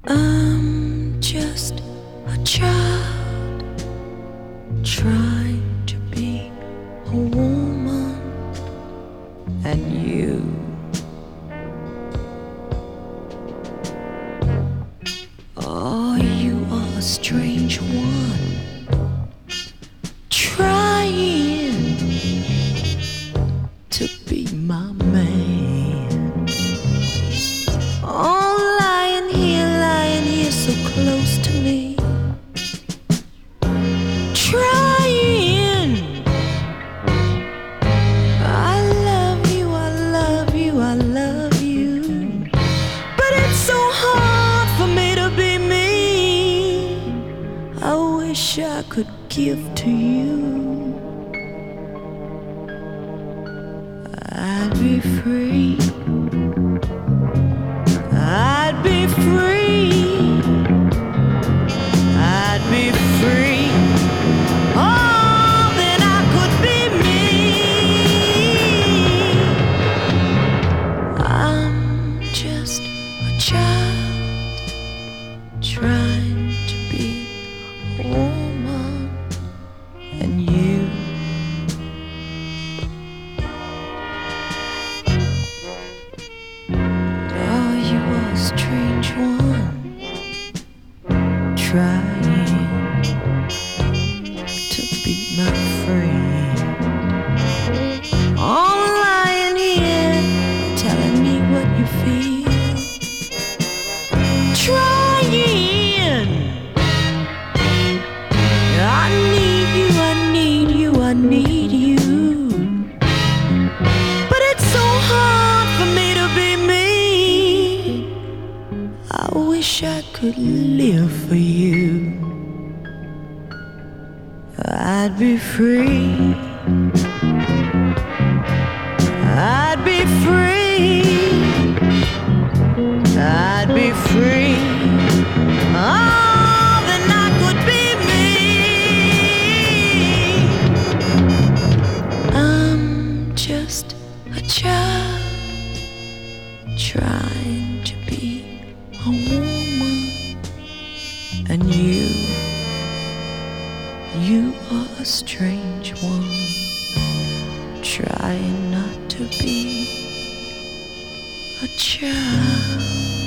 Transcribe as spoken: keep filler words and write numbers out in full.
I'm just a child trying to be a woman, and you, oh, you are a strange one, trying to be my man. Oh, lying here, lying here so close to me, trying. I love you, I love you, I love you, but it's so hard for me to be me. I wish I could give to you. I'd be free, I'd be free, I'd be free. Oh, then I could be me. I'm just a child trying to be a woman, and you, oh, you are a strange one, trying to be my friend. Oh, lying here, telling me what you feel, trying. I need you, I need you, I need you, but it's so hard for me to be me. I wish I could live for you. I'd be free, I'd be free, I'd be free. Oh, then I could be me. I'm just a child trying to be a woman, and you, you are a strange one, trying not to be a child.